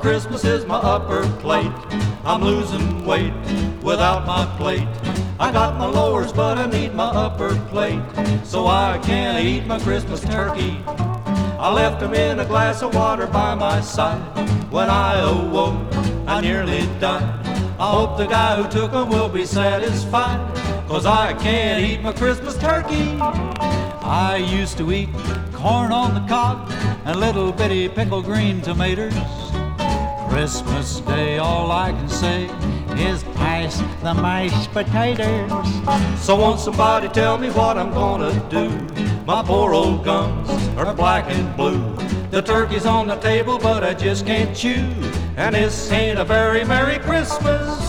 Christmas is my upper plate. I'm losing weight without my plate. I got my lowers, but I need my upper plate, so I can eat my Christmas turkey. I left him in a glass of water by my side. When I awoke, I nearly died. I hope the guy who took him will be satisfied, 'cause I can't eat my Christmas turkey. I used to eat corn on the cob and little bitty pickled green tomatoes. Christmas Day, all I can say is pass the mashed potatoes. So won't somebody tell me what I'm gonna do? My poor old gums are black and blue. The turkey's on the table, but I just can't chew. And this ain't a very Merry Christmas.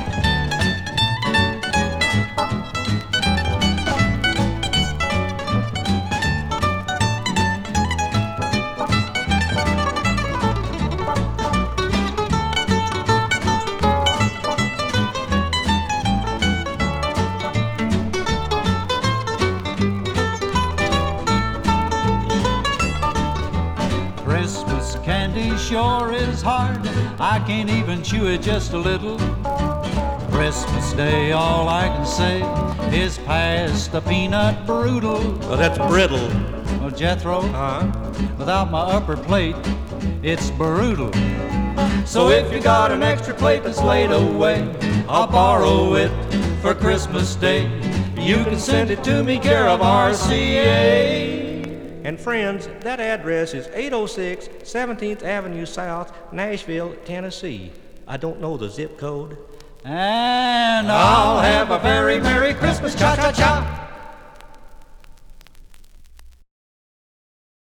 Christmas candy sure is hard. I can't even chew it just a little. Christmas Day, all I can say is pass the peanut brudel. Well, that's brittle. Well, Jethro, without my upper plate, it's brutal. So if you got an extra plate that's laid away, I'll borrow it for Christmas Day. You can send it to me, care of RCA. And friends, that address is 806 17th Avenue South, Nashville, Tennessee. I don't know the zip code. And I'll have a very Merry Christmas, cha-cha-cha.